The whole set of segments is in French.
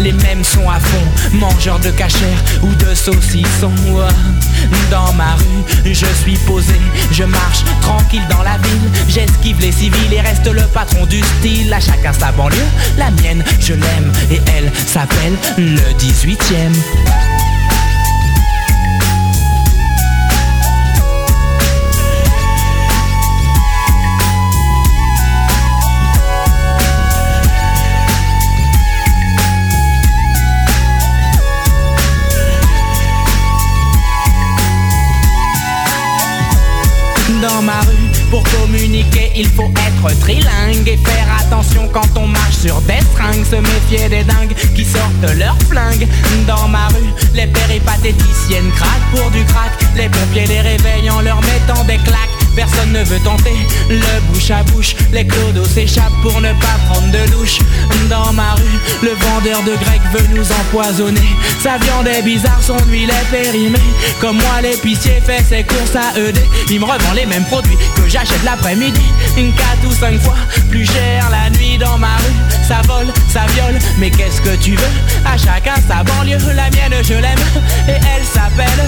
les mêmes sons à fond, mangeurs de cachère ou de saucissons. Dans ma rue, je suis posé, je marche tranquille dans la ville, j'esquive les civils et reste le patron du style. À chacun sa banlieue, la mienne je l'aime et elle s'appelle le 18e. Dans ma rue, pour communiquer, il faut être trilingue et faire attention quand on marche sur des stringues. Se méfier des dingues qui sortent leurs flingues. Dans ma rue, les péripatéticiennes craquent pour du crack. Les pompiers les réveillent en leur mettant des claques. Personne ne veut tenter le bouche à bouche. Les clodos s'échappent pour ne pas prendre de douche. Dans ma rue, le vendeur de grec veut nous empoisonner. Sa viande est bizarre, son huile est périmée. Comme moi l'épicier fait ses courses à ED. Il me revend les mêmes produits que j'achète l'après-midi. 4 ou 5 fois plus cher la nuit. Dans ma rue, ça vole, ça viole. Mais qu'est-ce que tu veux? À chacun sa banlieue. La mienne je l'aime et elle s'appelle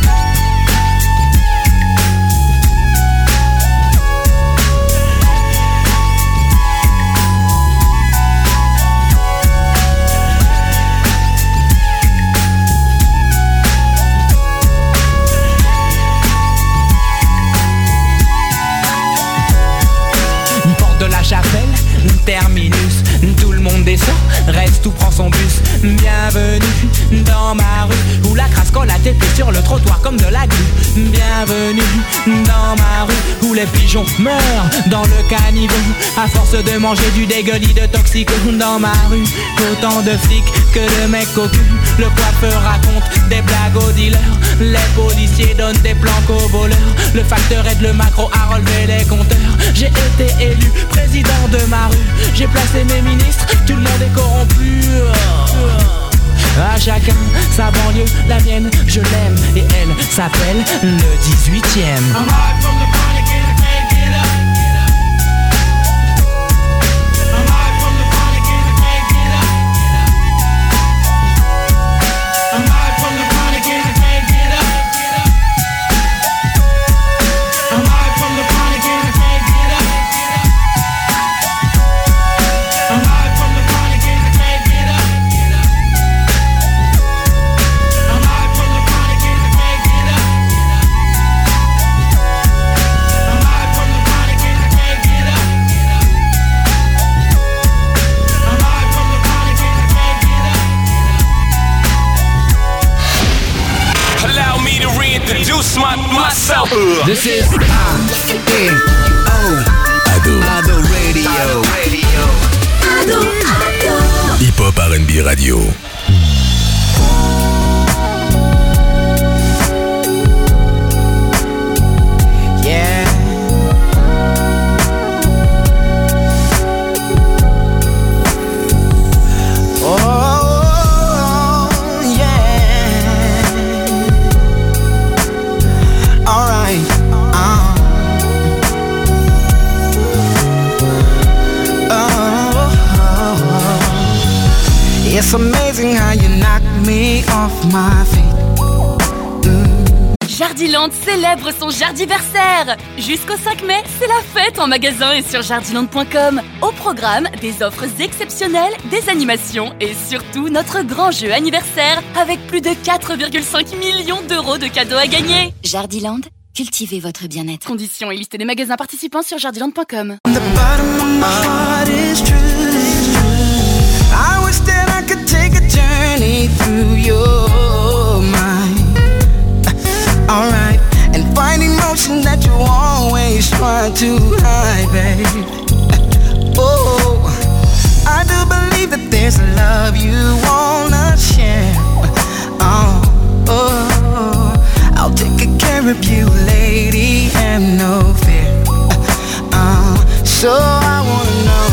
Chapelle, terminus, tout le monde descend, reste ou prend son bus. Bienvenue dans ma rue, où la crasse colle à tes pieds sur le trottoir comme de la glu. Bienvenue dans ma rue, où les pigeons meurent dans le caniveau à force de manger du dégueulis de toxiques. Dans ma rue, autant de flics que de mecs au cul. Le coiffeur raconte des blagues aux dealers, les policiers donnent des planques aux voleurs. Le facteur aide le macro à relever les compteurs. J'ai été élu président de ma rue, j'ai placé mes ministres, tout le monde est corrompu. À chacun sa banlieue, la mienne je l'aime et elle s'appelle le 18e. Myself. This is Ado Radio. Hip Hop R&B Radio. Yeah. It's amazing how you knock me off my feet. Jardiland célèbre son Jardiversaire. Jusqu'au 5 mai, c'est la fête en magasin et sur jardiland.com. Au programme, des offres exceptionnelles, des animations et surtout notre grand jeu anniversaire avec plus de 4,5 millions d'euros de cadeaux à gagner. Jardiland, cultivez votre bien-être. Conditions et liste des magasins participants sur jardiland.com. I wish that I could take a journey through your mind. Alright, and find emotion that you always try to hide, babe. Oh, I do believe that there's a love you wanna share. Oh, I'll take care of you, lady, and no fear. So I wanna know.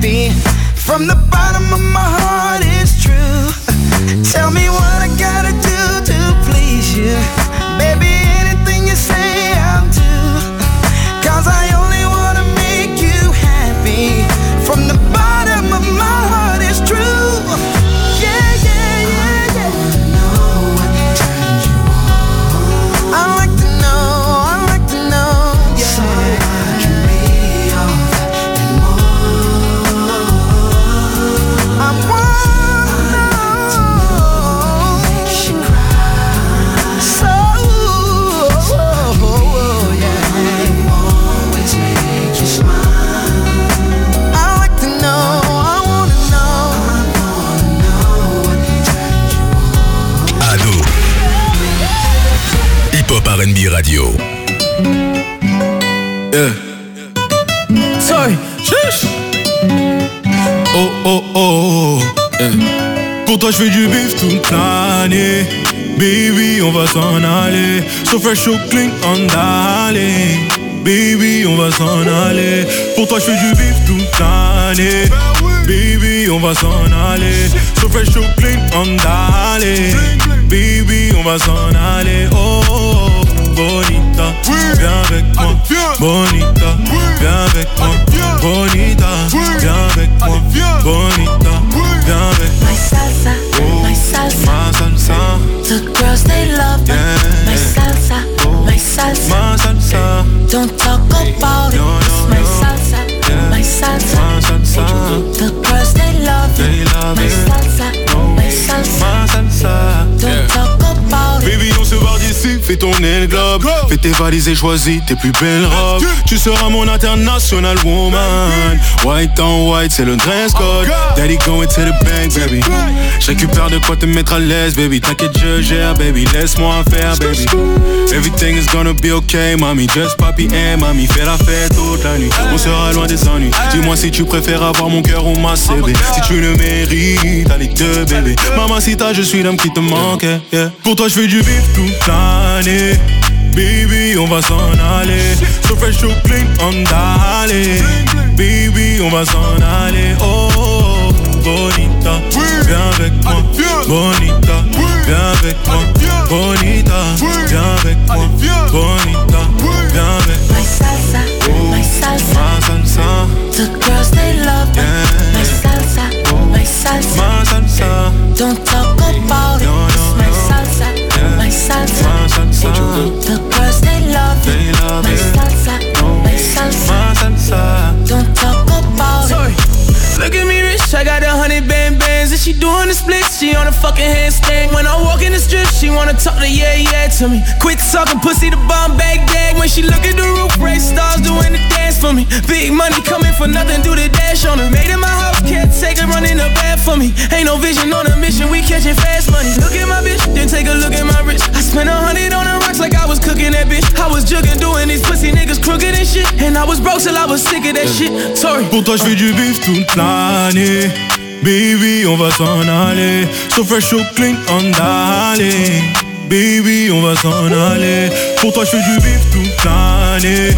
happy. From the bottom of my heart, it's true. Tell me what I gotta do to please you. Baby, anything you say I'll do. 'Cause I only wanna make you happy. From the bottom of my heart, it's true. Yeah, yeah, yeah, yeah. I like to know, I like to know, yeah. So I can be all that and more. I wanna know, makes you cry. So, yeah. Always make you smile. I like to know, I wanna know. I wanna know what turns you on. Ado. Hip Hop R&B Radio. Yeah. Sorry. Shush. Oh oh oh. Yeah. Pour toi je fais du bif toute l'année. Baby on va s'en aller. So fresh, so clean, on d'aller. Baby on va s'en aller. Pour toi je fais du bif toute l'année. Baby on va s'en aller. So fresh, so clean, on d'aller. Baby on va s'en aller. Oh, oh, oh. Bonita, viens avec moi. Bonita, viens avec moi. Bonita, viens avec moi. Bonita, viens avec moi. My salsa, my salsa, Ma salsa, the girls they love me. yeah. My salsa, my salsa, Ma salsa, don't talk about it. No, no, It's my no. salsa, Yeah. my salsa, Ma salsa, the girls they love they it. love My it. salsa, my salsa, Ma salsa, don't talk about it. Baby on se barre d'ici, fais tourner le globe. Fais tes valises et choisis tes plus belles robes. Tu seras mon international woman. White on white, c'est le dress code. Daddy going to the bank, baby. Je récupère de quoi te mettre à l'aise, baby. T'inquiète, je gère, baby. Laisse-moi faire, baby. Everything is gonna be okay, mami. Just papi et mami. Fais la fête toute la nuit. On sera loin des ennuis. Dis-moi si tu préfères avoir mon cœur ou ma CB. Si tu le mérites, allez deux, bébé. Mamacita, je suis l'homme qui te manque, yeah. Pour toi, je fais du bif toute l'année. Baby, on va s'en aller. So fresh, so clean, on d'aller. Baby, on va s'en aller. Oh, oh, oh. Bonita, viens avec moi. Bonita, viens avec moi. Bonita, viens avec moi. Bonita, viens avec moi. My salsa, my salsa, Ma salsa, the girls they love me. yeah. My salsa, my salsa, Ma salsa, don't talk about it. No, no, It's my no. salsa, Yeah. my salsa, Ma salsa, the girls they love they it. love My it. salsa, my salsa, Ma salsa. don't talk about it. Sorry. Look at me rich, I got 100 bands and she doing the splits, she on a fucking handstand. When I walk in the strip, she wanna talk to yeah to me. Quit talking pussy, the bomb bag gag. When she look at the roof, race stars doing the dance for me. Big money coming for nothing, do the dash on her. Made in my house, can't take her running the bad for me. Ain't no vision on a mission, we catching fast money. Look at my bitch, then take a look at my wrist. I spent 100 on the rocks like I was cooking that bitch. I was jugging, doing these pussy niggas crooked and shit. And I was broke till I was sick of that shit. Sorry. Pour toi je fais du bif toute l'année. Baby on va s'en aller. So fresh, so clean, on d'aller. Baby on va s'en aller. Pour toi je fais du bif toute l'année.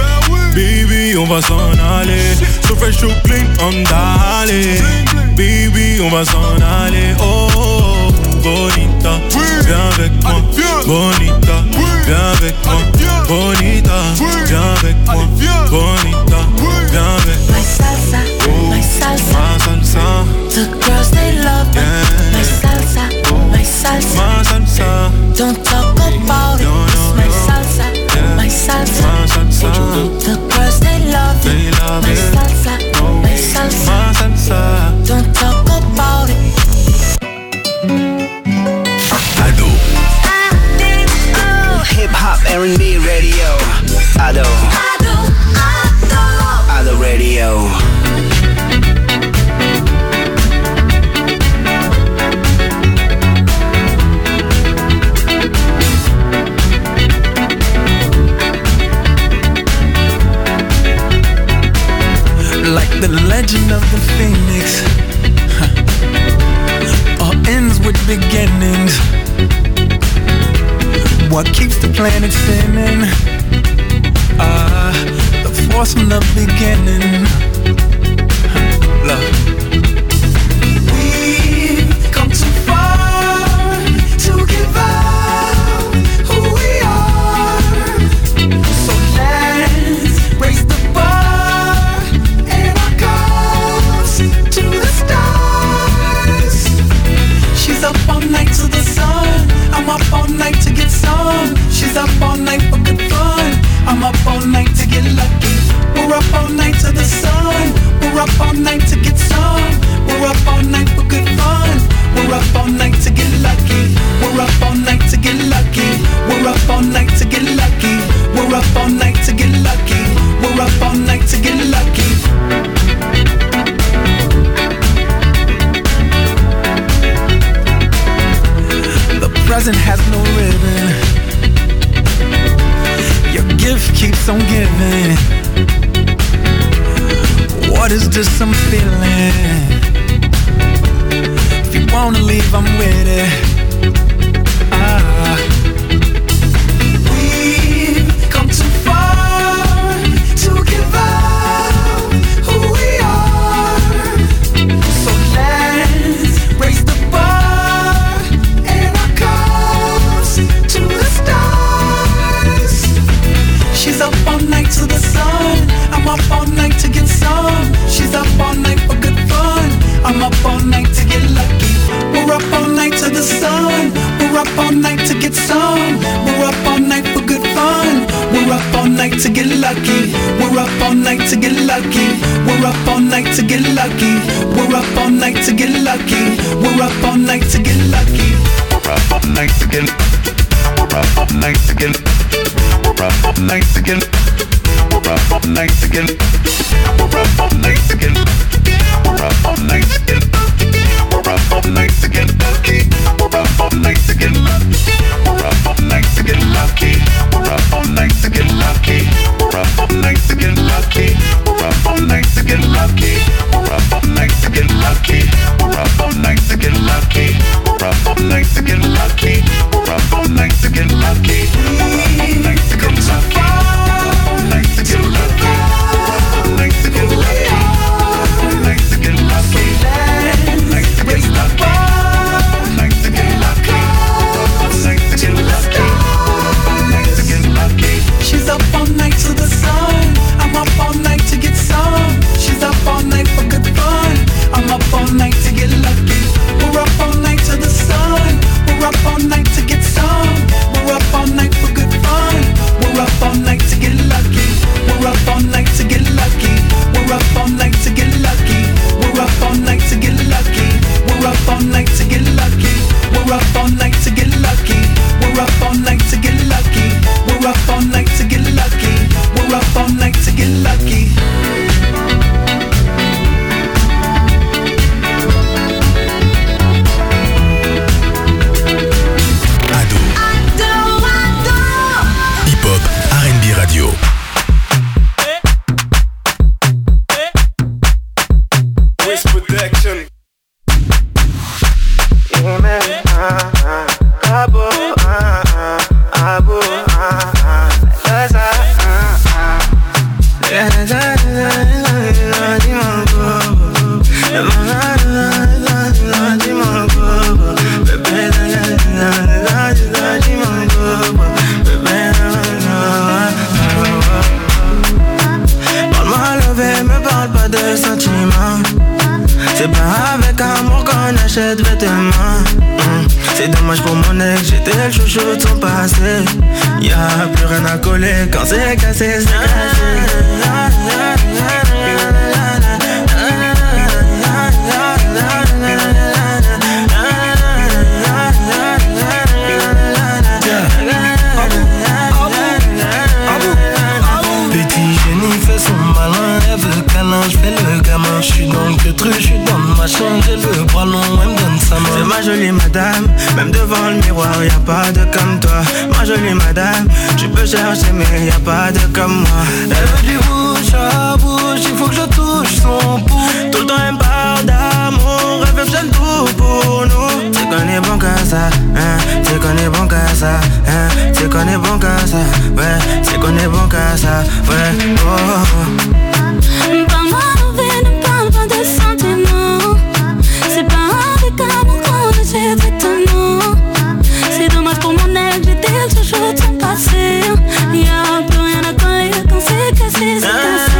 Baby on va s'en aller. So fresh, so clean, on d'aller. Baby on va s'en aller. Oh, oh, oh. Bonita, viens avec moi. Bonita, viens avec moi. Bonita, viens avec moi. Bonita, viens avec moi. My salsa, my salsa, Ma salsa, the girls they love me. yeah. My salsa, my salsa, Ma salsa, don't talk about it. No, no, It's my no. salsa, Yeah. my salsa, Ma salsa, the girls they love they me. love My it. salsa, my salsa, Ma salsa, don't talk about it. Ado. Hip Hop R&B Radio. Ado. Ado Radio. Like the legend of the phoenix, all ends with beginnings. What keeps the planet spinning? The force from the beginning. Love. all night to get some. We're up all night for good fun. We're up all night to get lucky. We're up all night to get lucky. We're up all night to get lucky. We're up all night to get lucky. We're up all night to get lucky. The present has no ribbon. Your gift keeps on giving. What is this I'm feeling? If you wanna leave, I'm with it. We've come too far to give up who we are. So let's raise the bar and our cups to the stars. She's up all night to the sun. I'm up all night to get some. She's up all night for good fun. I'm up all night to get lucky. We're up all night to the sun. We're up all night to get some. We're up all night for good fun. We're up all night to get lucky. We're up all night to get lucky. We're up all night to get lucky. We're up all night to get lucky. We're up all night to get lucky. We're up all night to get. We're up all night to get. We're up all night to get. We're up all night to get. We're up all night to get. We're up all night to get. We're up all night to get lucky. We're up all night to get lucky. We're up all night to get lucky. We're up all night to get lucky. We're up all night to get lucky. We're up all night to get lucky. We're up all night to get lucky. We're up all night to get lucky. We're up all night to get lucky. We're up all night to get lucky. We're up all night to get lucky. Night to get lucky. Night to get lucky. Night to get lucky. Night to get lucky. Night to get lucky. Night to get lucky. Night to get lucky. She's up all night to the sun. I'm up all night to get some. She's up all night for good fun. I'm up all night to get lucky. We're up all night to the sun. We're up all night to get some. We're up all night for good fun. We're up all night to get lucky. We're up all night to get lucky. We're up all night to get lucky. We're up all night to get lucky. We're up all night to get lucky. We're up all night to get lucky. We're up all night to get lucky. We're up all night to get lucky. We're up all night to get lucky. Hip-hop, R&B radio. Wiz Production. C'est pas avec amour qu'on achète vêtements. C'est dommage pour mon ex, j'étais le chouchou de son passé. Y'a plus rien à coller quand c'est cassé, c'est cassé. Petit génie fait son malin, elle veut câlin, j'fais le gamin. J'suis dans le truc, j'suis dans le machin, j'ai le bras long, elle me donne sa main. C'est ma jolie madame, même devant le miroir, y'a pas de comme toi. Ma jolie madame, tu peux chercher mais y'a pas de comme moi. Elle veut du bouche à bouche, il faut que je touche son pouls. Tout le temps elle me parle d'amour, elle veut que j'aime tout pour nous. C'est qu'on est bon qu'à ça, hein, c'est qu'on est bon qu'à ça, hein, c'est qu'on est bon qu'à ça, ouais, c'est qu'on est bon qu'à ça, ouais, oh, oh. Parle-moi mauvais, ne parle pas de sentiments. C'est pas avec amour qu'on achète vêtements. C'est dommage pour mon ex, j'étais le chouchou de son passé. Y'a plus rien à coller quand c'est cassé, c'est cassé.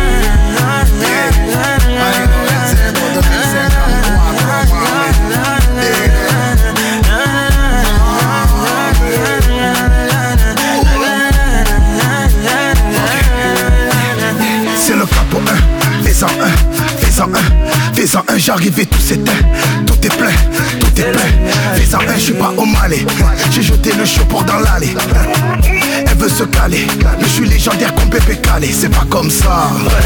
C'est le capo 1, fais-en un, fais-en un. Fais-en un, j'arrive et tout s'éteint. Tout est plein, tout est plein. Fais-en un, je suis pas au Malais. J'ai jeté le chaud pour dans l'allée. Elle veut se caler, mais je suis légendaire comme Pépé Calé. C'est pas comme ça.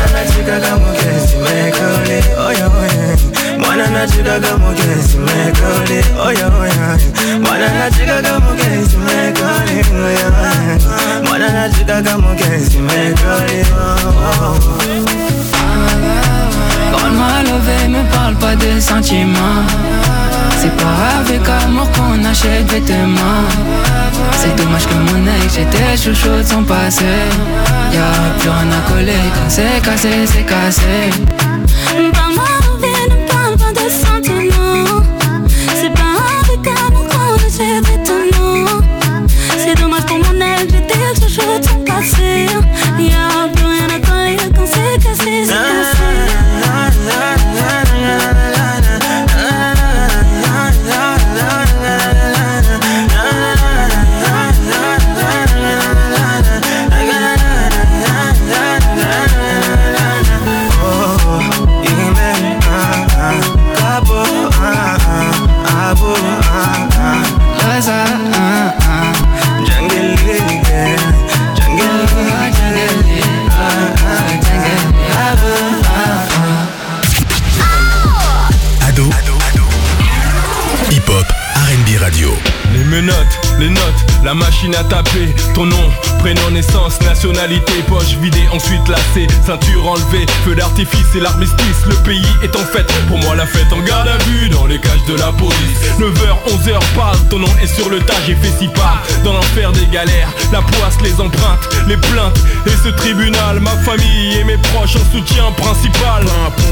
Quand m'a levé, me parle pas de sentiments. C'est pas avec amour qu'on achète vêtements. C'est dommage que mon ex, j'étais chouchou de son passé. Y'a plus rien à coller, quand c'est cassé, c'est cassé. Parle-moi ne parle pas de sentiments. C'est pas avec amour qu'on achète vêtements. C'est dommage pour mon ex, j'étais chouchou de son passé. Y'a plus rien à coller, quand c'est cassé, c'est cassé. Les notes, la machine à taper. Ton nom, prénom, naissance, nationalité. Poche vidée, ensuite lacée. Ceinture enlevée, feu d'artifice et l'armistice. Le pays est en fête, pour moi la fête en garde à vue. Dans les cages de la police 9h, 11h, parle, ton nom est sur le tas. J'ai fait 6 pas, dans l'enfer des galères. La poisse, les empreintes, les plaintes et ce tribunal. Ma famille et mes proches en soutien principal.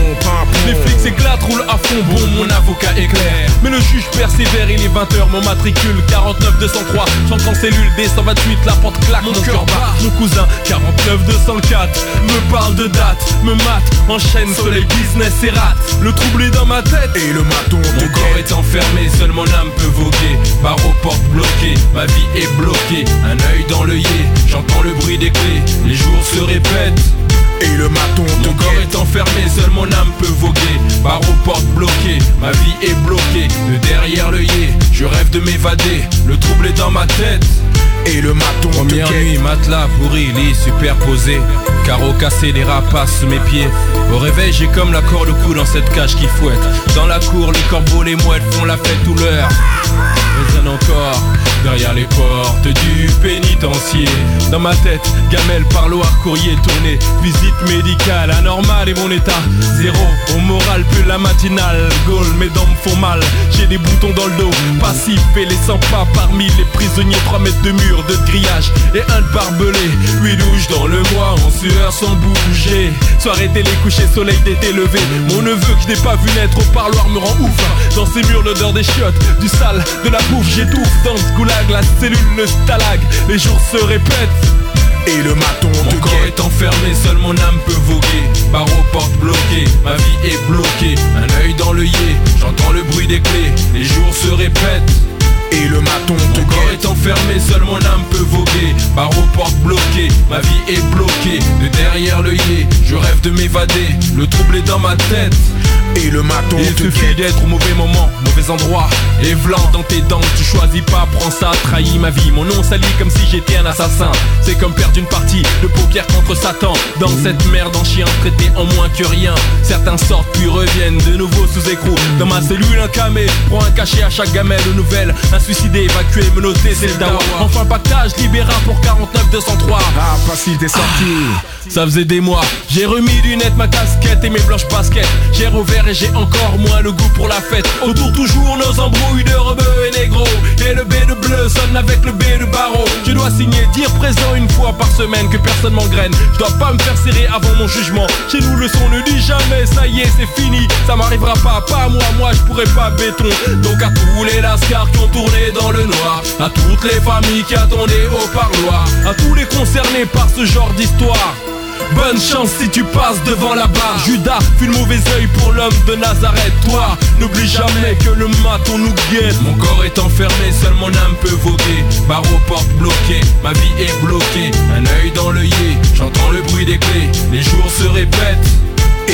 Les flics s'éclatent, roulent à fond. Bon, mon avocat est clair, mais le juge persévère. Il est 20h, mon matricule 49 203. J'entre en cellule D128, la porte claque, mon cœur bat. Mon cousin 49 204 me parle de date, me mate, enchaîne, soleil, business et rate. Le trouble est dans ma tête et le maton. Mon corps est enfermé, seule mon âme peut voguer. Barreaux, portes bloquées, ma vie est bloquée. Un œil dans l'œillet, j'entends le bruit des clés. Les jours se répètent et le maton. Mon corps est enfermé, seule mon âme peut voguer. Barreaux, portes bloquées, ma vie est bloquée. De derrière l'œillet, je rêve de m'évader. Le trouble est dans ma tête et le maton. Première nuit, matelas pourri, lit superposé. Carreaux cassés, les rapaces sous mes pieds. Au réveil, j'ai comme la corde au cou dans cette cage qui fouette. Dans la cour, les corbeaux, les mouettes font la fête tout l'heure. Résonne encore derrière les portes du pénitencier. Dans ma tête, gamelle, parloir, courrier tourné. Visite médicale, anormale et mon état zéro. Au moral, plus la matinale. Gaulle, mes dents me font mal. J'ai des boutons dans le dos, passif et les 100 pas parmi les prisonniers. 3 mètres de mur, de grillage et un de barbelé. 8 douches dans le mois, en sueur sans bouger. Soirée télé, coucher, soleil d'été levé. Mon neveu que je n'ai pas vu naître au parloir me rend ouf. Dans ces murs, l'odeur des chiottes, du sale, de la bouffe. J'étouffe dans ce goulag, la cellule, le stalag. Les jours se répètent et le maton. Mon corps est enfermé, seule mon âme peut voguer. Barreaux, portes bloquées, ma vie est bloquée. Un œil dans l'œillet, j'entends le bruit des clés. Les jours se répètent et le maton. Mon corps est enfermé, seule mon âme peut voguer. Barreaux, portes bloquées, ma vie est bloquée. De derrière l'œillet, je rêve de m'évader. Le trouble est dans ma tête et le maton. Il suffit d'être au mauvais moment, mauvais endroit. Et vlan dans tes dents, tu choisis pas, prends ça, trahis ma vie. Mon nom s'allie comme si j'étais un assassin. C'est comme perdre une partie de poker contre Satan. Dans cette merde en chien traité en moins que rien. Certains sortent puis reviennent de nouveau sous écrou. Dans ma cellule un camé, prends un cachet à chaque gamelle de nouvelles. Un suicidé, évacué, menotté, c'est le dawa. Enfin pactage, libéra pour 49 203. Ah, pas si t'es sorti. Ça faisait des mois, j'ai remis lunettes, ma casquette et mes blanches baskets. J'ai revers et j'ai encore moins le goût pour la fête. Autour toujours nos embrouilles de rebeux et négros. Et le B de bleu sonne avec le B de barreau. Je dois signer, dire présent une fois par semaine, que personne m'engraine. Je dois pas me faire serrer avant mon jugement. Chez nous le son ne dit jamais, ça y est c'est fini. Ça m'arrivera pas à moi je pourrais pas béton. Donc à tous les lascars qui ont tourné dans le noir, à toutes les familles qui attendaient au parloir, à tous les concernés par ce genre d'histoire, bonne chance si tu passes devant la barre. Judas fut le mauvais œil pour l'homme de Nazareth. Toi, n'oublie jamais que le maton nous guette. Mon corps est enfermé, seule mon âme peut voguer. Barreaux, portes bloquées, ma vie est bloquée. Un œil dans l'œillet, j'entends le bruit des clés. Les jours se répètent et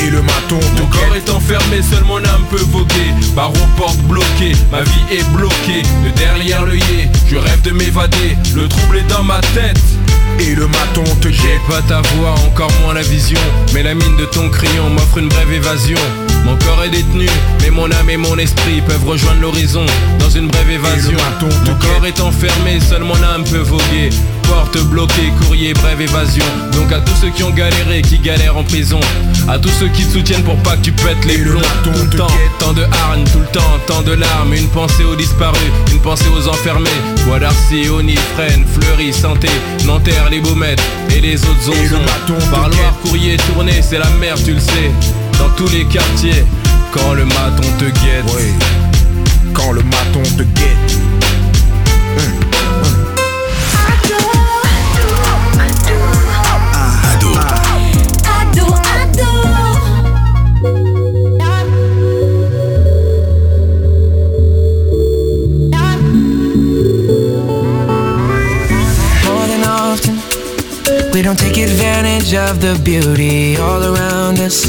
Et le maton Mon corps est enfermé, seule mon âme peut voguer. Barreaux, portes bloquées, ma vie est bloquée. De derrière l'œillet, je rêve de m'évader. Le trouble est dans ma tête. Et le maton te J'ai guette. pas ta voix, encore moins la vision. Mais la mine de ton crayon m'offre une brève évasion. Mon corps est détenu, mais mon âme et mon esprit peuvent rejoindre l'horizon dans une brève évasion. Mon corps est enfermé, seule mon âme peut voguer. Porte bloquée, courrier, brève évasion. Donc à tous ceux qui ont galéré, qui galèrent en prison. À tous ceux qui te soutiennent pour pas que tu pètes les plombs. Tout le temps, tant de hargne, tout le temps, tant de larmes. Une pensée aux disparus, une pensée aux enfermés. Bois d'Arcy, Onifrène, Fleury, Santé, Nanterre, les Baumettes et les autres zonzons. Parloir, courrier, tourné, c'est la merde, tu le sais. Dans tous les quartiers, quand le maton te guette. Oui, quand le maton te guette. We don't take advantage of the beauty all around us.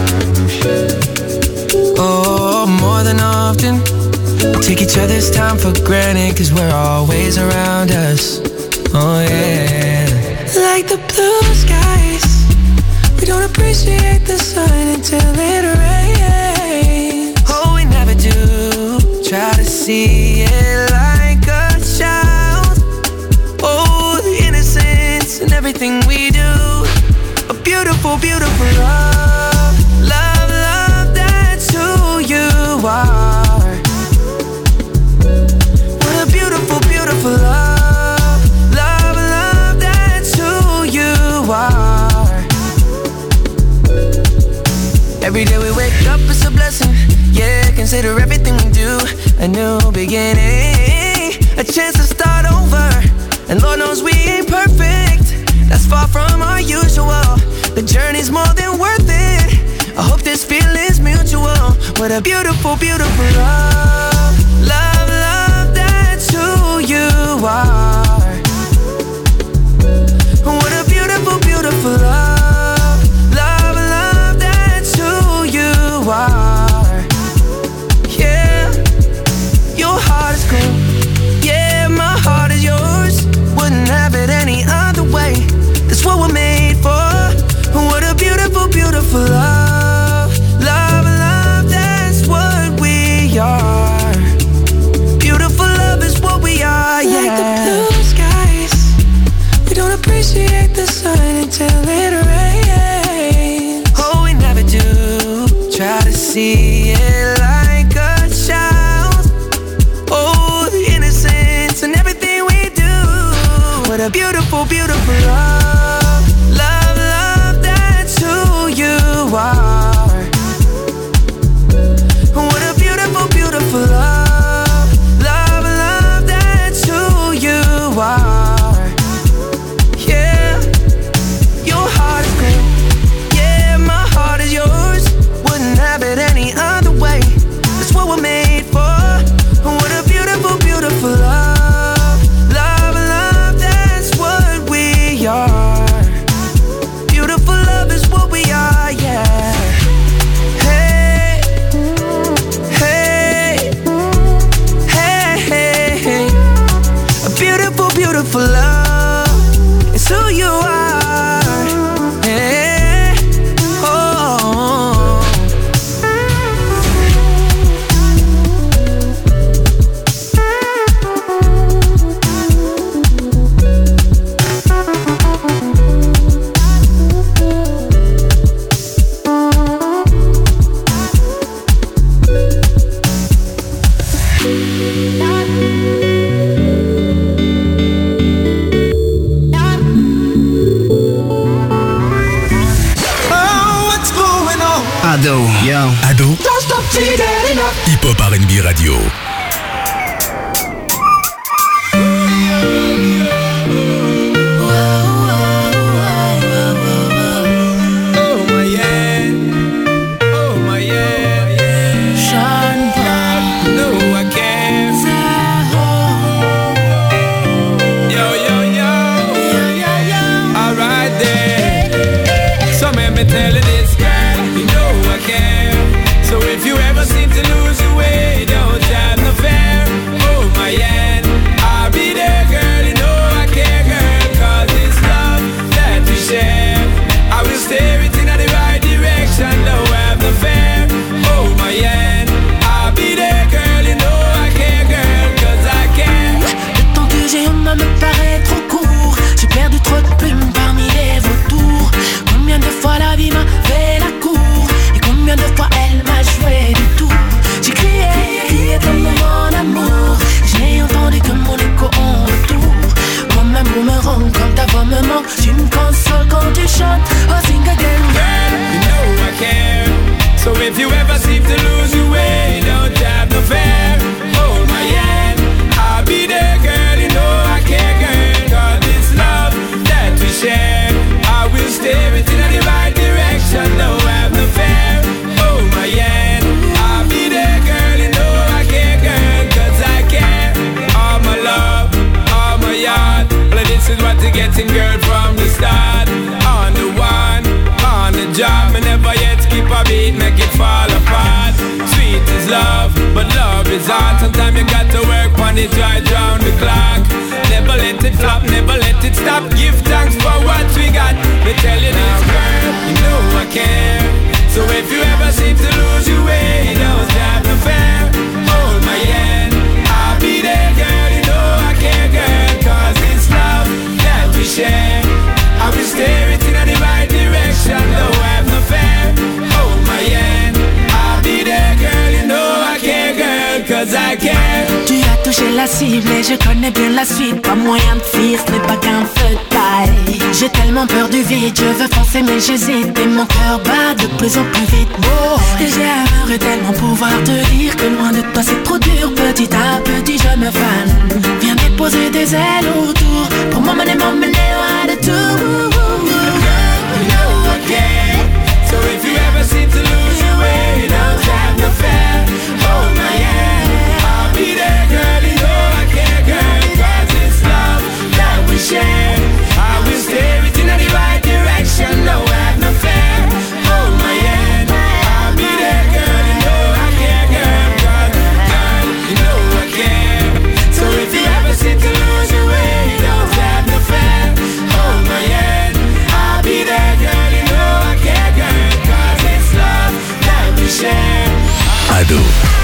Oh, more than often we take each other's time for granted, 'cause we're always around us. Oh yeah. Like the blue skies, we don't appreciate the sun until it rains. Oh, we never do try to see it like a child. Oh, the innocence in everything we do. A beautiful, beautiful love. Love, love, that's who you are. What a beautiful, beautiful love. Love, love, that's who you are. Every day we wake up, it's a blessing. Yeah, consider everything we do a new beginning, a chance to start over. And Lord knows we ain't perfect, that's far from our usual. The journey's more than worth it, I hope this feeling's mutual. What a beautiful, beautiful love. Love, love, that's who you are. What a beautiful, beautiful love. Love, love, that's who you are. Yeah, your heart is cool. Yeah, my heart is yours. Wouldn't have it any other way. That's what we're made for. What a beautiful, beautiful love. Love, love, that's what we are. Beautiful love is what we are, yeah. Like the blue skies, we don't appreciate the sun until it rains. Oh, we never do try to see it like a child. Oh, the innocence and everything we do. What a beautiful, beautiful love. Love, love, that's who you are. What a beautiful, beautiful love. Love, love, that's who you are. Yeah, your heart is cool. Yeah, my heart is yours. Wouldn't have it any other way. That's what we're made for. What a beautiful, beautiful love. Love, love, that's what we are. Beautiful love is what we are, yeah. Hey, hey, hey, hey, hey. A beautiful, beautiful love. It's who you are. Hey, oh. Ado, yo. Ado. Hip-Hop R&B Radio. Tell you this, girl, you know if you ever seem to lose your way, don't have no fear. Hold my hand, I'll be there, girl. You know I care, girl, 'cause it's love that we share. I will steer it in the right direction, don't have no fear. Hold my hand, I'll be there, girl. You know I care, girl, 'cause I care. Tu as touché la cible et je connais bien la suite. Pas moyen de fuir, ce n'est pas qu'un feu de paille. J'ai tellement peur du vide, je veux foncer mais j'hésite. Et mon cœur bat de plus en plus vite. Et j'aimerais tellement pouvoir te dire que loin de toi c'est trop dur. Petit à petit je me fane. Viens déposer des ailes autour pour m'emmener loin de tout. You know I care. So if you ever seem to lose your way, don't have no fear. Hold my hand, I'll be there, girl. You know I care, girl, 'cause it's love that we share. I will steer it in the right direction, no have no fear. Hold my hand, I'll be there, girl. You know I care, girl, 'cause girl, you know I care. So if you ever seem to lose your way, don't have no fear. Hold my hand, I'll be there, girl. You know I care, girl, 'cause it's love that we share. Ado.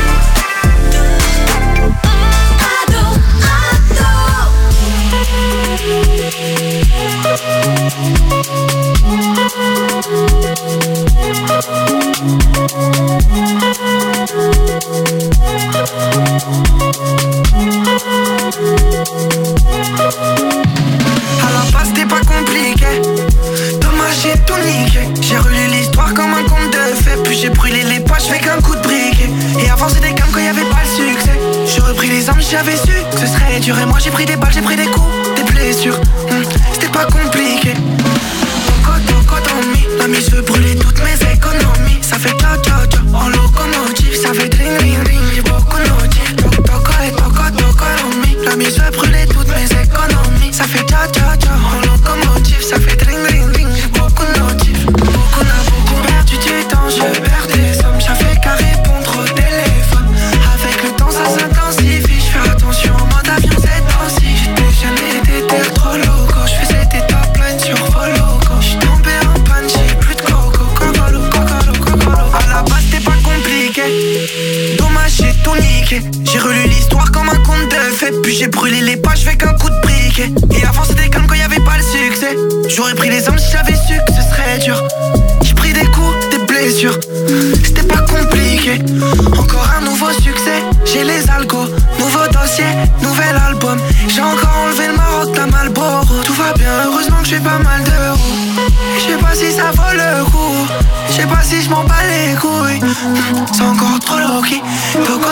À la base c'était pas compliqué. Dommage j'ai tout niqué. J'ai relu l'histoire comme un conte de fées. Puis j'ai brûlé les pages avec un coup de briquet. Et avant c'était calme quand y'avait pas le succès. J'aurais pris les armes si j'avais su que ce serait dur. Et moi j'ai pris des balles, j'ai pris des coups, des blessures. C'était pas compliqué. Toco dans mi, la mise veut brûler toutes mes économies. Ça fait tcha tcha tcha en locomotive. Ça fait ring ring ring, j'ai beaucoup de motifs. Toco dans mi, la mise veut brûler toutes mes économies. Ça fait tcha tcha tcha en locomotive. Ça fait ring ring ring, j'ai beaucoup de motifs. Beaucoup perdu du temps, je perds des sommes. J'avais qu'à répondre au téléphone. Avec le temps ça s'intensifie. J'fais attention en mode avion cette temps-ci. J'étais jeune et déter trop loco. J'faisais des top lines sur Voloco. J'suis tombé en panne, j'ai plus de coco. Cocolo. À la base c'était pas compliqué. Dommage j'ai tout niqué. J'ai relu l'histoire comme un conte de fées. Puis j'ai brûlé les pages avec un coup de briquet. Et avant c'était calme quand y'avait pas le succès. J'aurais pris les armes si j'avais su que ce serait dur. J'ai pris des coups, des blessures. C'était pas compliqué. Encore un nouveau succès. J'ai les algos, nouveau dossier, nouvel album. J'ai encore enlevé le Maroc, la Malboro. Tout va bien, heureusement que j'ai pas mal d'euros. Je sais pas si ça vaut le coup. Je sais pas si je m'en bats les couilles. C'est encore trop low-key. Toco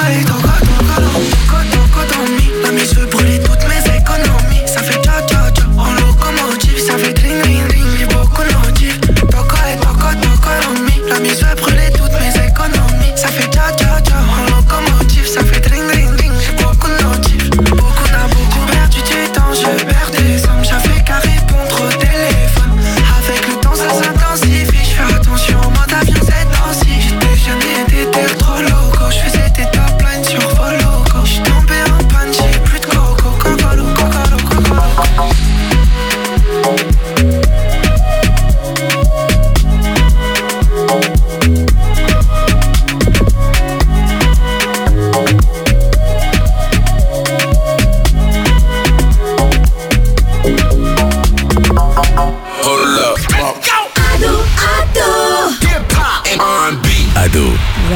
dans mi. La mise veut brûler toutes mes économies. Ça fait tcha tcha tcha en locomotive. Ça fait ring ring ring, j'ai beaucoup de motifs. Toco dans mi. La mise veut brûler toutes mes économies. Ça fait tcha tcha tcha en locomotive. Ça fait ring ring ring, j'ai beaucoup de motifs. Beaucoup perdu du temps, je perds des sommes. J'avais qu'à répondre au téléphone. Avec le temps ça s'intensifie. J'fais attention en mode avion cette temps-ci. J'étais jeune et déter trop loco. J'faisais des top lines sur Voloco. J'suis tombé en panne, j'ai plus de coco. Cocolo. Ado.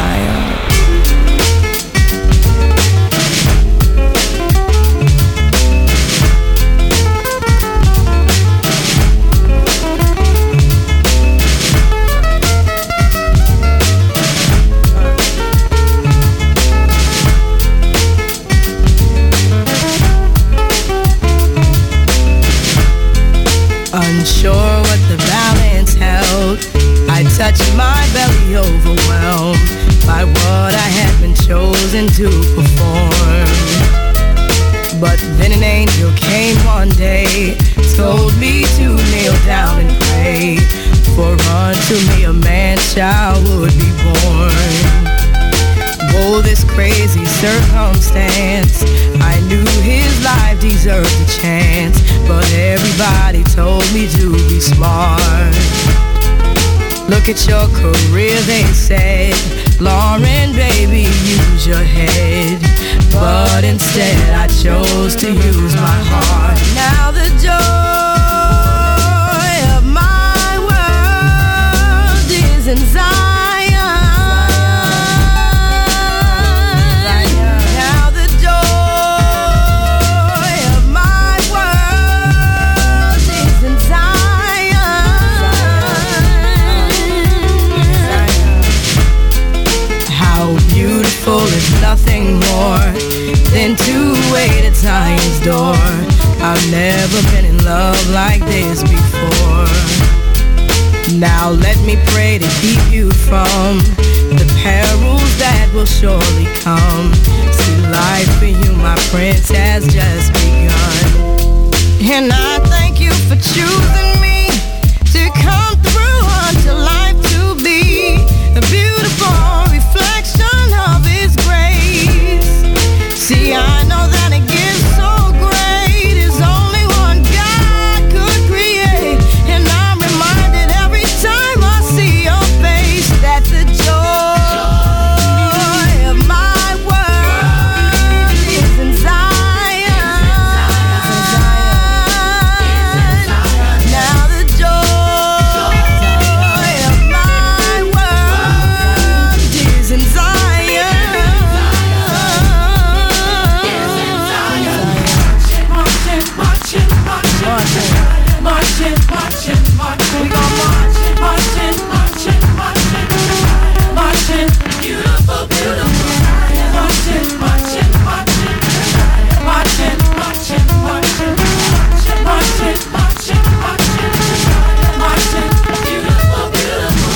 Unsure what the balance held, I touched my belly overwhelmed by what I had been chosen to perform. But then an angel came one day, told me to kneel down and pray, for unto me a man-child would be born. Oh, this crazy circumstance, I knew his life deserved a chance, but everybody told me to be smart. Look at your career, they said, Lauren, baby, use your head. But instead I chose to use my heart. Now the joy of my world is in Zion. Now the joy of my world is in Zion. How beautiful is nothing more than to wait at Zion's door. I've never been in love like this before. Now let me pray to keep you from the perils that will surely come. See, life for you, my prince, has just begun. And I thank you for choosing me to come through unto life to be a beautiful reflection of His grace. See, I know that a gift so great is only one God could create. And I'm reminded every time I see your face that the joy of my world is in Zion. Now the joy of my world is in Zion. We gon' march, marchin', marchin', marchin', marchin', beautiful, beautiful, marchin', marchin', marchin', marchin', marchin', marchin', marchin', marchin', marchin', beautiful, beautiful,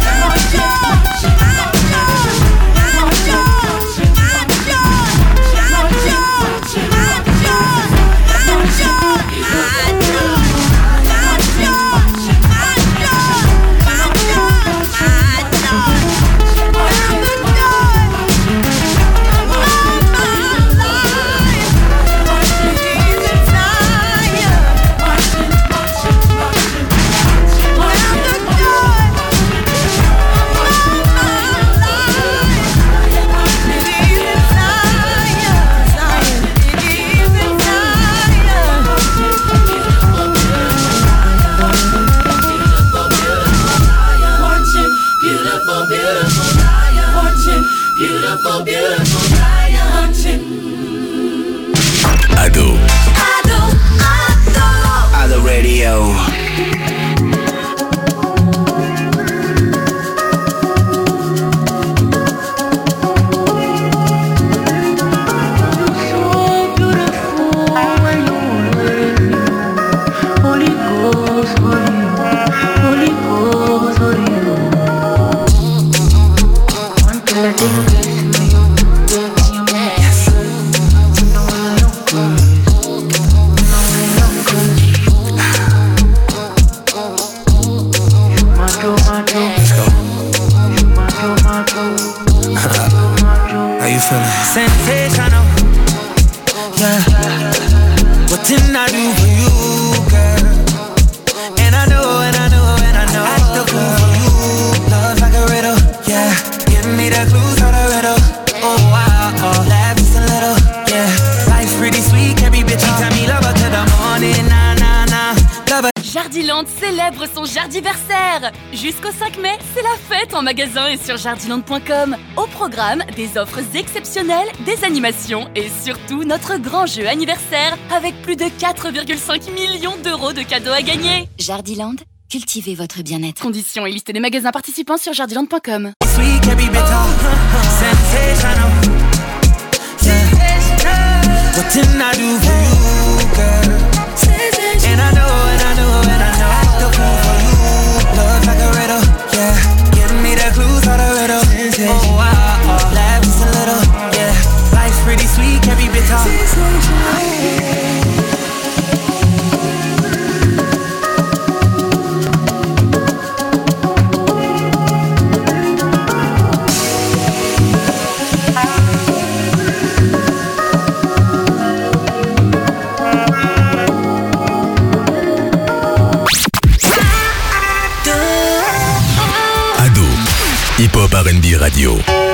Ado Radio. Sensational, yeah. What didn't I do for you, girl? And I know, and I know, and I know. Act the fool for you. Love's like a riddle, yeah. Give me the clues for the riddle. Oh wow, oh, laugh just a little, yeah. Life's pretty sweet, can't be bitchy. Tell me love her to the morning, nah, nah, nah. Jardiland célèbre son Jardiversaire. Jusqu'au 5 mai, c'est la fête en magasin et sur jardiland.com. Au programme, des offres exceptionnelles, des animations et surtout notre grand jeu anniversaire avec plus de 4,5 millions d'euros de cadeaux à gagner. Jardiland, cultivez votre bien-être. Conditions et liste des magasins participants sur jardiland.com. Sweet can be bitter, sensational. What didn't I do for you, girl? And I know, and I know, and I know. Act the fool for you. Love like a riddle, yeah. Give me the clues for the riddle. Oh wow, oh, laugh just a little, yeah. Life's pretty sweet, can be bitter. Hip Hop R&B Radio.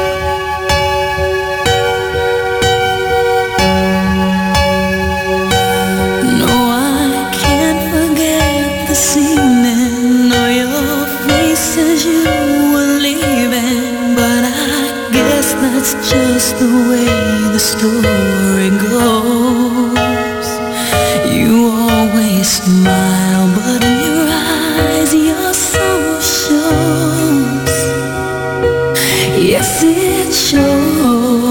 Just the way the story goes. You always smile, but in your eyes your soul shows. Yes, it shows.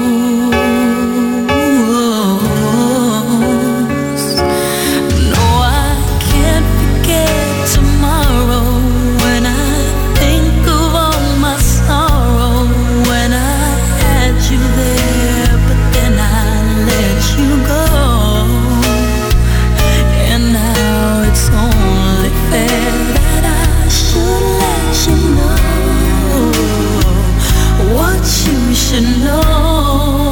No, I can't forget tomorrow when I think of all my sorrow. When you there, but then I let you go. And now it's only fair that I should let you know what you should know.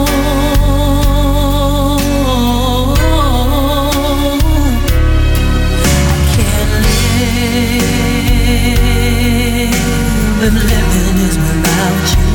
I can't live if living is without you.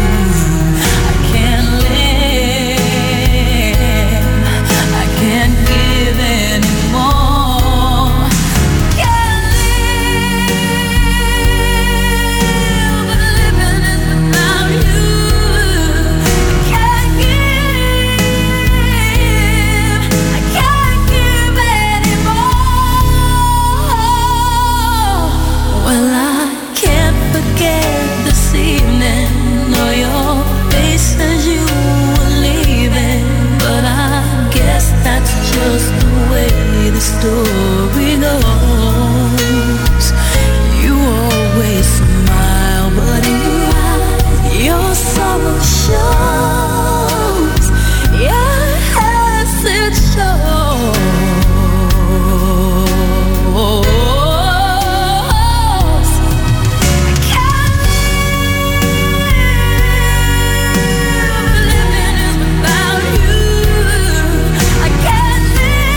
Story goes. You always smile, but in your eyes your sorrow shows. Yes, it shows. I can't live, living is without you. I can't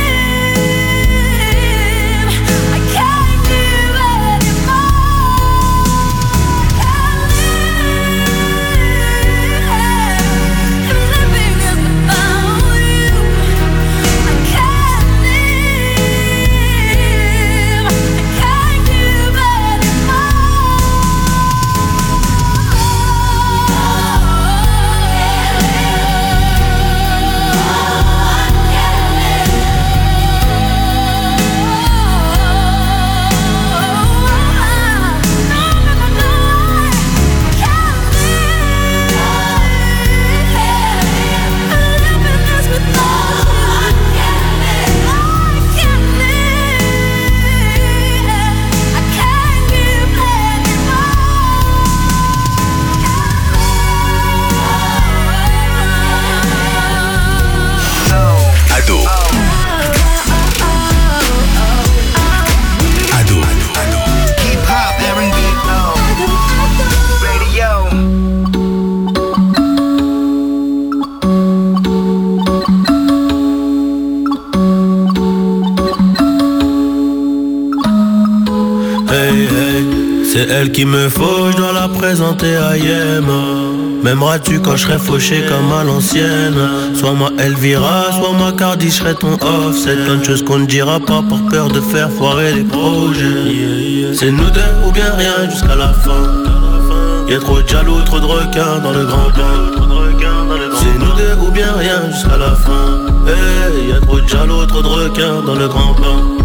C'est elle qu'il me faut, je dois la présenter à Yéma. M'aimeras-tu quand je serai fauché comme à l'ancienne? Soit moi Elvira, soit moi Cardi, je serai ton offset. Plein de choses qu'on ne dira pas par peur de faire foirer les projets. C'est nous deux ou bien rien jusqu'à la fin. Y'a trop de jaloux, trop de requins dans le grand bain. C'est nous deux ou bien rien jusqu'à la fin. Hey, y'a trop de jaloux, trop de requins dans le grand bain.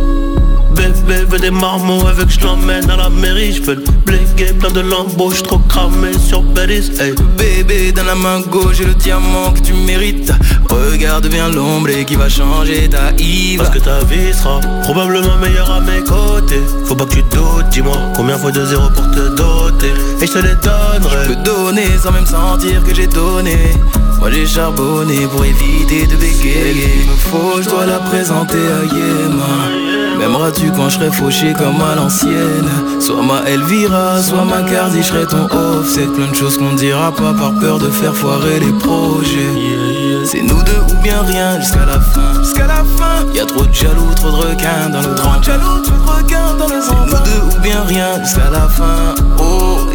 Bébé veut des marmots avec je l'emmène à la mairie. Je fais le blégué, plein de lambeaux, j'suis trop cramé sur Bellis. Hey. Bébé dans la main gauche j'ai le diamant que tu mérites. Regarde bien l'ombre et qui va changer ta Yves. Parce que ta vie sera probablement meilleure à mes côtés. Faut pas que tu doutes, dis-moi combien faut de zéro pour te doter. Et je te les donnerai. Je peux donner sans même sentir que j'ai donné. Moi j'ai charbonné pour éviter de bégayer. Il me faut, je dois la présenter à Yéma. M'aimeras-tu quand je serai fauché comme à l'ancienne? Soit ma Elvira, soit ma Cardi, je serai ton offset. Plein de choses qu'on dira pas par peur de faire foirer les projets. C'est nous deux ou bien rien jusqu'à la fin. Jusqu'à la fin. Y'a trop de jaloux, trop de requins dans le grand. Jaloux, trop de requins dans le grand. C'est nous deux ou bien rien jusqu'à la fin. Oh, y'a trop de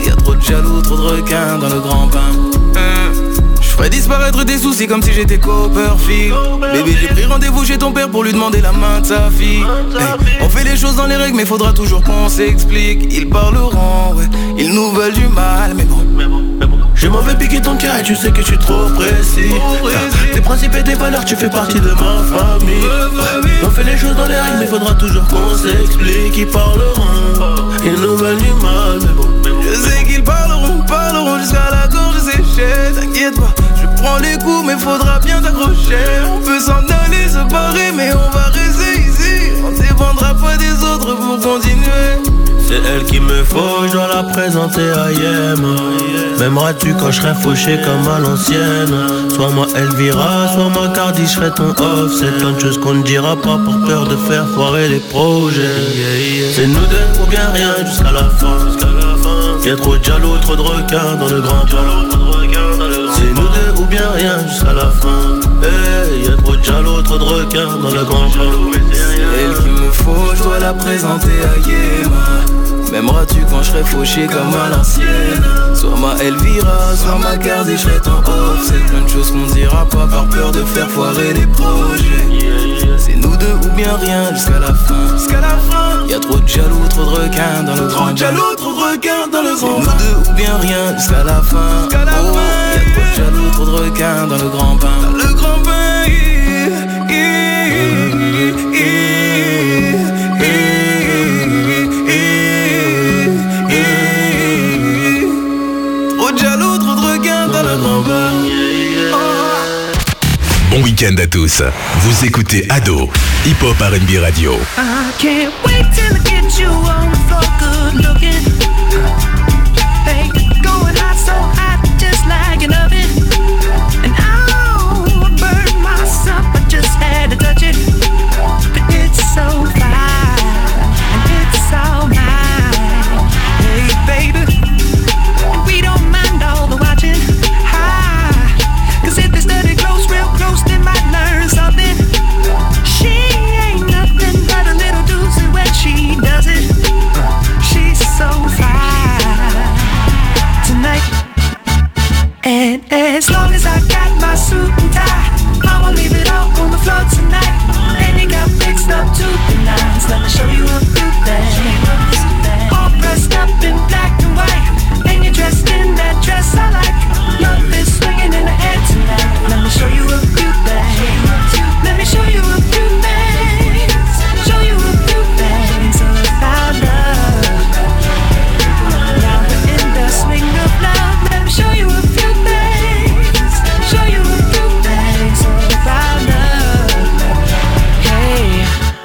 jaloux, trop de requins dans le grand bain. Je ferais disparaître des soucis comme si j'étais Copperfield. Bébé, j'ai pris rendez-vous chez ton père pour lui demander la main de sa fille. Hey, on fait les choses dans les règles, mais faudra toujours qu'on s'explique. Ils parleront, ouais, ils nous veulent du mal, mais bon. Je m'en vais piquer ton cœur et tu sais que je suis trop précis. Tes principes et tes valeurs, tu fais partie de ma famille. On fait les choses dans les règles, mais faudra toujours qu'on s'explique. Ils parleront, ils nous veulent du mal, mais bon. Je sais qu'ils parleront jusqu'à la gorge séchée. T'inquiète pas, je prends les coups, mais faudra bien t'accrocher. On peut s'en aller, se barrer, mais on va rester ici. On ne dépendra pas des autres pour continuer. C'est elle qu'il me faut, je dois la présenter à Yem. M'aimeras-tu quand je serai fauché comme à l'ancienne? Soit moi Elvira, soit moi Cardi, je serai ton off. C'est tant de choses qu'on ne dira pas pour peur de faire foirer les projets. C'est nous deux ou bien rien jusqu'à la fin. Y'a trop de jaloux, trop de requins dans le grand bain. C'est nous deux ou bien rien jusqu'à la fin. Hey, y'a trop de jaloux, trop de requins dans le grand bain. C'est elle qu'il me faut, je dois la présenter à Yema. M'aimeras-tu quand je serai fauché comme à l'ancienne? Soit ma Elvira, soit ma Cardi, je serai ton off. C'est plein de choses qu'on dira pas par peur de faire foirer les projets. C'est nous deux ou bien rien jusqu'à la fin. Y'a trop de jaloux, trop de requins dans le grand bain. C'est nous deux ou bien rien jusqu'à la fin. Y'a trop de jaloux, trop de requins dans le grand bain. Bon week-end à tous. Vous écoutez Ado, Hip Hop R&B Radio. I can't wait till I get you on the floor, good looking. Hey, going hot, so hot, just like an oven. And I burn myself, I just had to touch it. But it's so fine, and it's all mine. Hey, baby, and we don't mind all the watching. Cause if they study close, real close, they might learn something. She ain't nothing but a little doozy when she does it. She's so fine tonight. And as long as I got my suit and tie, I'ma leave it all on the floor tonight. And you got fixed up to the nines. Let me show you a few things. All dressed up in black and white, and you're dressed in that dress I like. Love is swinging in the air tonight. Let me show you a few things. Let me show you a few things. Show you a few things about love. Now we're in the swing of love. Let me show you a few things. Show you a few things about love. Hey,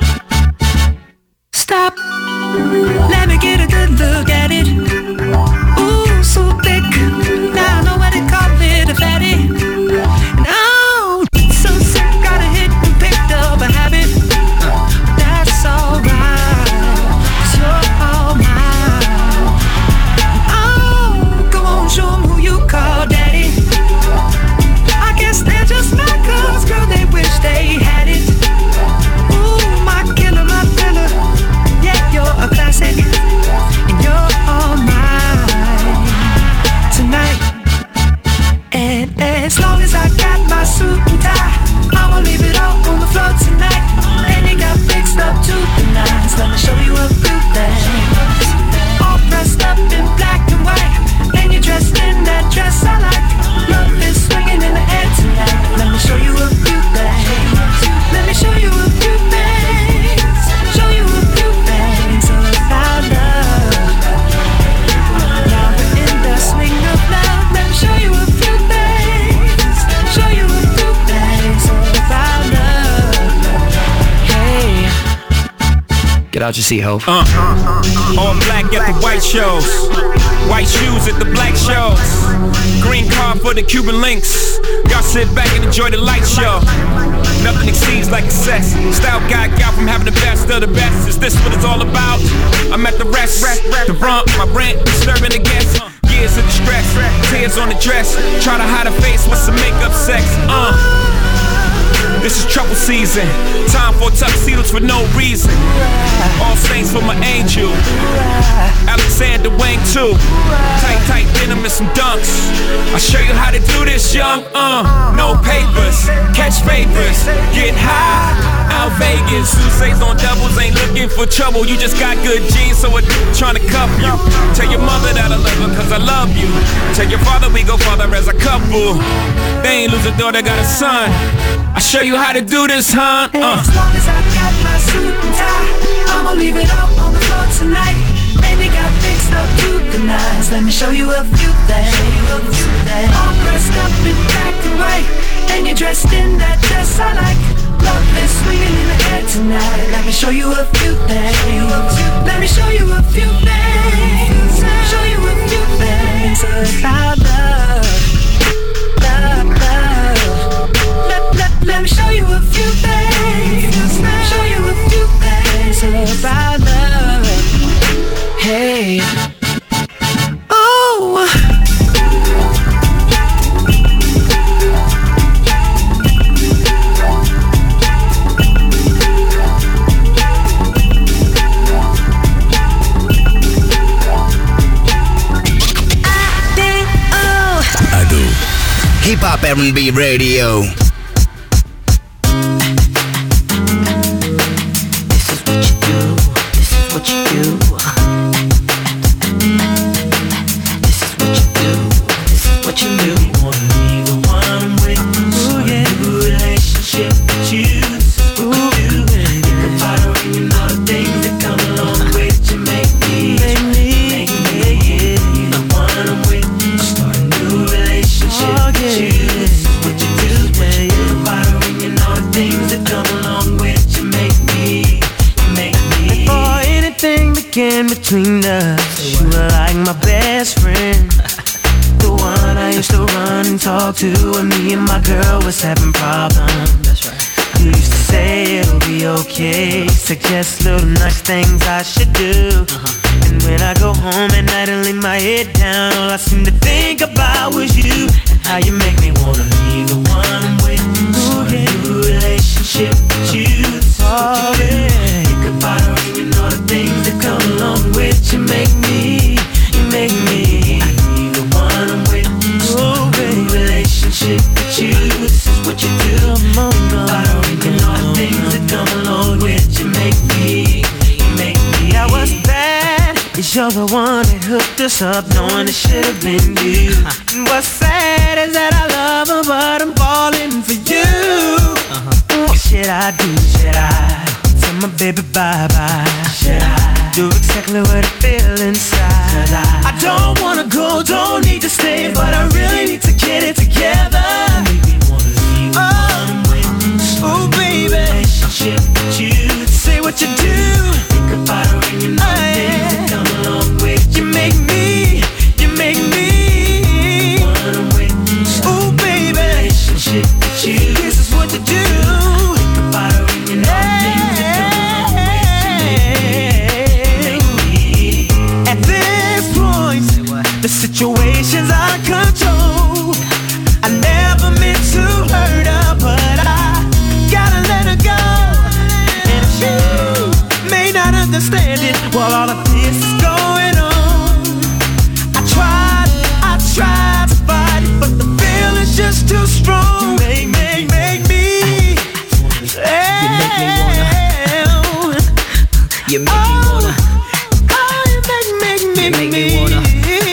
stop. Let me get a good look at it. Ooh, so thick. Now I know what they call it, a fatty. No, so sick, got a hit and picked up a habit. That's alright, 'cause you're all mine. Oh, go on, show 'em who you call daddy. I guess they're just like us, girl, they wish they had it. Ooh, my killer, my thriller. Yeah, you're a classic, and you're all mine tonight. And as long as I got my suit and tie, I'ma leave it all on the floor tonight. And you got fixed up to the nines. Let me show you a few things. All dressed up in black and white, and you're dressed in that dress I like. Love is swinging in the air tonight. Let me show you a few things. Let me show you a few things. Show you a few things about love. Now we're in the swing of love. Let me show you a few things. Show you a few things about love. Hey, Get out your seat, ho. All black at the white shows, white shoes at the black shows, green car for the Cuban links. Y'all sit back and enjoy the light show. Nothing exceeds like a sex. Style got from having the best of the best. Is this what it's all about? I'm at the rest, the rump, my rent, disturbing the guests. Years of distress, tears on the dress. Try to hide a face with some makeup sex. This is trouble season. Time for tuxedos for no reason. All saints for my angel. Alexander Wang too. Tight some dunks. I'll show you how to do this, young. No papers, catch papers, get high. Out Vegas, Sousa's on doubles, ain't looking for trouble. You just got good genes, so a trying to cuff you. Tell your mother that I love her, cause I love you. Tell your father we go farther as a couple. They ain't lose a daughter, got a son. I'll show you how to do this, huh? As long as I got my suit and tie, I'ma leave it all on the floor tonight. And you got fixed up to the nines. Let me show you a few things. All dressed up in black and white, and you're dressed in that dress I like. Love is swinging in the air tonight. Let me show you a few things. Let me show you a few things. Show you a few things about love, love, love. Let me show you a few things. Show you a few things about love. Hey, oh. Hip Hop R&B Radio. Between us, you were like my best friend, the one I used to run and talk to when me and my girl was having problems. That's right. You used to say it'll be okay, suggest little nice things I should do. And when I go home at night and lay my head down, all I seem to think about was you and how you make me wanna leave the one I'm with. Start a new relationship with you. That's all it. Think about her and you know the things that come along with you. Make me, you make me leave the one I'm with. Oh, baby, relationship with you. This is what you do. Think about her and you know the things that come along with you. Make me, you make me. That was bad. Cause you're the one that hooked us up, knowing it should have been you. And what's sad is that I love her, but I'm falling for you. What should I do? Should I tell my baby bye-bye? Should I do exactly what I feel inside? I don't wanna go, don't need to stay, but I really need to get it together. Oh, baby, relationship with you. Say what you do. Think about her and you know things that come along with you. Make me, you make me. Oh, baby, relationship with you. This is what you do. Think about her and you know things that come along with you. Make me. At this point, the situation's out of control. I never meant to hurt her, but I gotta let her go. And if you may not understand it while all of this is going on, I tried to fight it, but the feeling's just too strong. Make me. You make me wanna. Oh, you make me wanna.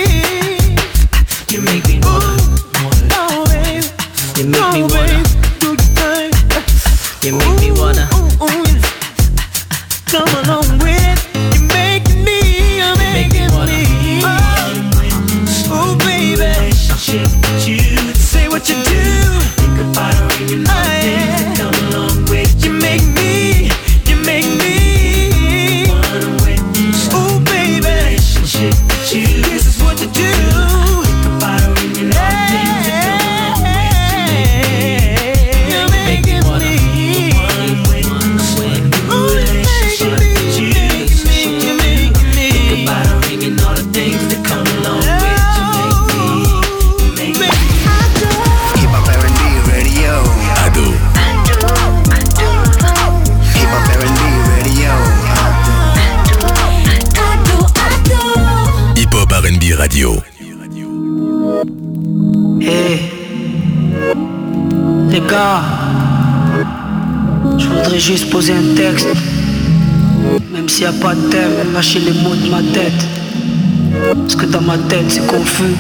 You make me wanna. Oh, baby. You make me wanna. Do your thing. You make me wanna. Come along with it. You make me. Hey, les gars, je voudrais juste poser un texte. Même s'il n'y a pas de thème, lâcher les mots de ma tête. Parce que dans ma tête c'est confus.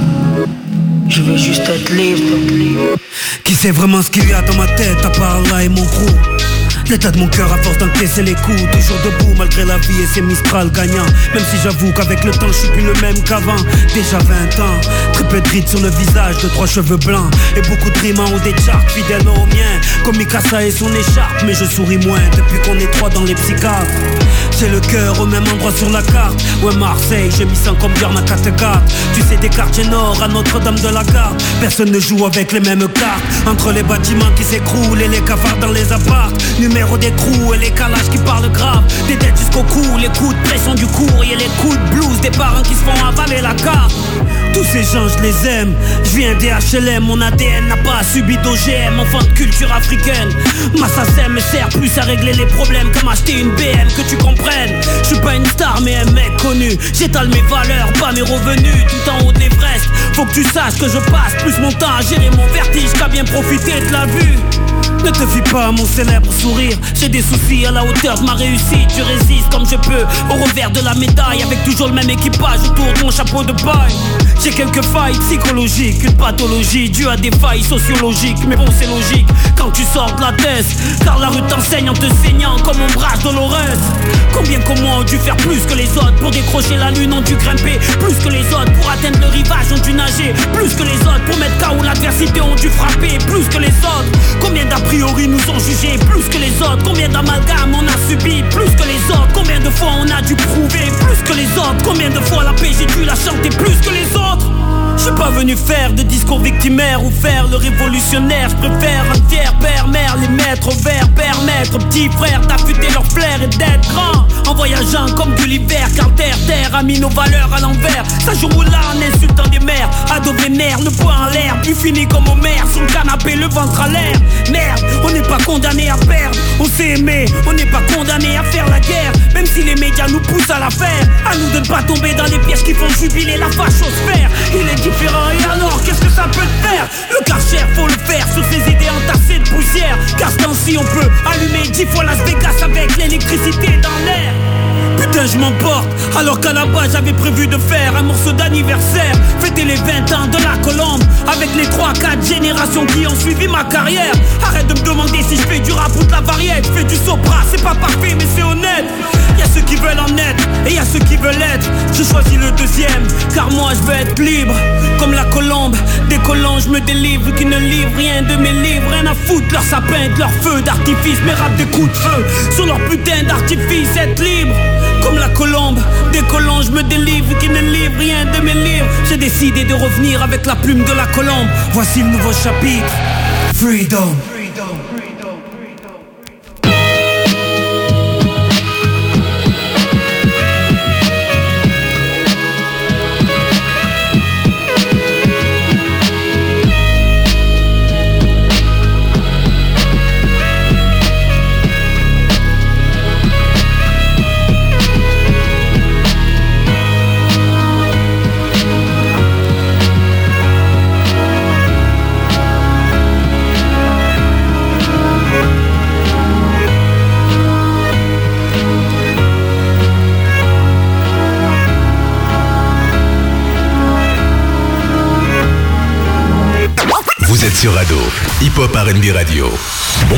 Je veux juste être libre. Qui sait vraiment ce qu'il y a dans ma tête à part là et mon crew? L'état de mon cœur à force d'encaisser les coups. Toujours debout malgré la vie et ses Mistral gagnants. Même si j'avoue qu'avec le temps je suis plus le même qu'avant. Déjà 20 ans, très peu de rides sur le visage, 2-3 cheveux blancs et beaucoup de rimes en haut des charts, fidèles aux miens. Comme Mikasa et son écharpe, mais je souris moins depuis qu'on est 3 dans les psychiatres. J'ai le cœur au même endroit sur la carte. Ouais, Marseille, je m'y sens comme Björn à Kattegat. Tu sais, des quartiers nord à Notre-Dame de la Garde. Personne ne joue avec les mêmes cartes. Entre les bâtiments qui s'écroulent et les cafards dans les apparts. Numéro des crews et les calages qui parlent grave. Des dettes jusqu'au cou, les coups de pression du courrier, les coups de blues des parents qui se font avaler la carte. Tous ces gens je les aime. Je viens des HLM, mon ADN n'a pas subi d'OGM. Enfant de culture africaine. Ma SACEM me sert plus à régler les problèmes que m'acheter une BM, que tu comprennes. Je suis pas une star mais un mec connu. J'étale mes valeurs, pas mes revenus. Tout en haut de l'Everest. Faut que tu saches que je passe plus mon temps à gérer mon vertige qu'à bien profiter de la vue. Ne te fie pas à mon célèbre sourire. J'ai des soucis à la hauteur de ma réussite. Je résiste comme je peux au revers de la médaille. Avec toujours le même équipage autour de mon chapeau de paille. J'ai quelques failles psychologiques, une pathologie due à des failles sociologiques. Mais bon c'est logique quand tu sors de la thèse, car la rue t'enseigne en te saignant comme ombrage douloureuse. Combien comme moi ont dû faire plus que les autres pour décrocher la lune, ont dû grimper plus que les autres pour atteindre le rivage, ont dû nager plus que les autres pour mettre KO l'adversité, ont dû frapper plus que les autres. Combien d'a priori nous ont jugés plus que les autres. Combien d'amalgames on a subi plus que les autres. Combien de fois on a dû prouver plus que les autres. Combien de fois la paix j'ai dû la chanter plus que les autres. Je suis pas venu faire de discours victimaire ou faire le révolutionnaire. Je préfère un fier père, mère, les mettre au vert, permettre aux petits frères d'affûter leur flair et d'être grand en voyageant comme Gulliver. Car terre a mis nos valeurs à l'envers. Ça joue là en insultant des mères, ado vénère, le poing en l'air, puis fini comme Homer sur le canapé, le ventre à l'air. Merde, on n'est pas condamné à perdre. On s'est aimé, on n'est pas condamné à faire la guerre. Même si les médias nous poussent à la faire, à nous de ne pas tomber dans les pièges qui font jubiler la fachosphère. Il est différent et alors qu'est-ce que ça peut te faire? Le Karcher faut le faire sur ses idées entassées de poussière. Car ce temps-ci on peut allumer 10 fois Las Vegas avec l'électricité dans l'air. Putain je m'emporte, alors qu'à la base j'avais prévu de faire un morceau d'anniversaire. Fêter les 20 ans de la Colombe avec les 3-4 générations qui ont suivi ma carrière. Arrête de me demander si je fais du rap ou de la variette. Je fais du sopra, c'est pas parfait mais c'est honnête. Y'a ceux qui veulent en être et y'a ceux qui veulent être. Je choisis le deuxième, car moi je veux être libre. Comme la colombe, décollant je me délivre. Qui ne livrent rien de mes livres. Rien à foutre leur sapin, de leur feu d'artifice. Mes rap des coups de feu sur leur putain d'artifice. Être libre comme la colombe, décollant je me délivre. Qui ne livrent rien de mes livres. J'ai décidé de revenir avec la plume de la colombe. Voici le nouveau chapitre, Freedom. Vous êtes sur Ado, Hip Hop R&B Radio. Bon